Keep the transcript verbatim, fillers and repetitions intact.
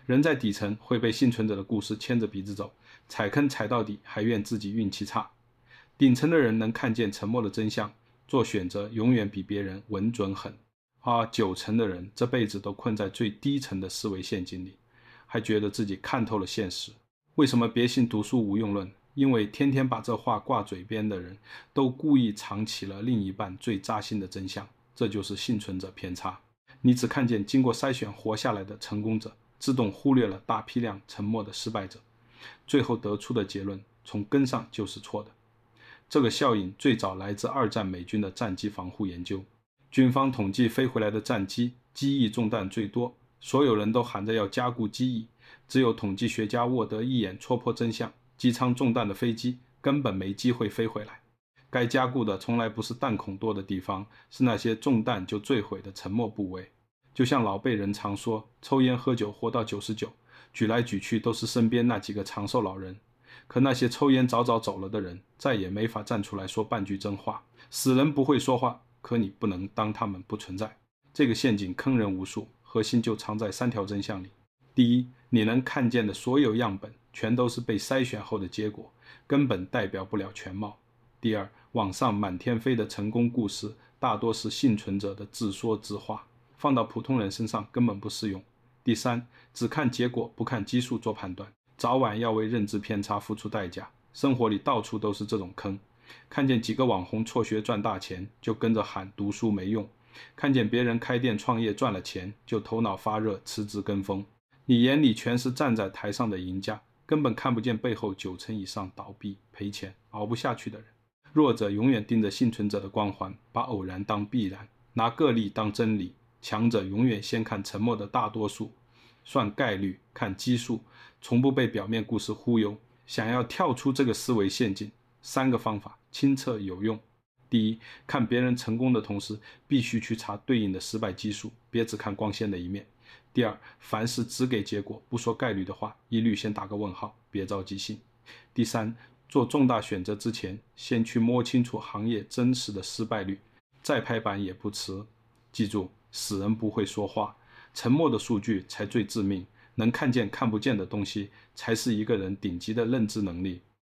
人在底层会被幸存者的故事牵着鼻子走，踩坑踩到底，还怨自己运气差。顶层的人能看见沉默的真相，做选择永远比别人稳准狠。而九层的人这辈子都困在最低层的思维陷阱里，还觉得自己看透了现实。为什么别信读书无用论？因为天天把这话挂嘴边的人都故意藏起了另一半最扎心的真相，这就是幸存者偏差。你只看见经过筛选活下来的成功者，自动忽略了大批量沉默的失败者，最后得出的结论从根上就是错的。这个效应最早来自二战美军的战机防护研究。军方统计飞回来的战机机翼中弹最多，所有人都喊着要加固机翼，只有统计学家沃德一眼戳破真相，机舱中弹的飞机根本没机会飞回来。该加固的从来不是弹孔多的地方，是那些中弹就坠毁的沉默部位。就像老辈人常说，抽烟喝酒活到九十九，举来举去都是身边那几个长寿老人。可那些抽烟早早走了的人，再也没法站出来说半句真话。死人不会说话，可你不能当他们不存在。这个陷阱坑人无数，核心就藏在三条真相里。第一，你能看见的所有样本全都是被筛选后的结果，根本代表不了全貌。第二，网上满天飞的成功故事大多是幸存者的自说自话，放到普通人身上根本不适用。第三，只看结果不看基数做判断，早晚要为认知偏差付出代价。生活里到处都是这种坑，看见几个网红辍学赚大钱，就跟着喊读书没用；看见别人开店创业赚了钱，就头脑发热辞职跟风。你眼里全是站在台上的赢家，根本看不见背后九成以上倒闭赔钱熬不下去的人。弱者永远盯着幸存者的光环，把偶然当必然，拿个例当真理。强者永远先看沉默的大多数，算概率看基数，从不被表面故事忽悠。想要跳出这个思维陷阱，三个方法清澈有用。第一，看别人成功的同时，必须去查对应的失败基数，别只看光鲜的一面。第二，凡事只给结果不说概率的话，一律先打个问号，别着急信。第三，做重大选择之前，先去摸清楚行业真实的失败率，再拍板也不迟。记住，死人不会说话，沉默的数据才最致命。能看见看不见的东西，才是一个人顶级的认知能力。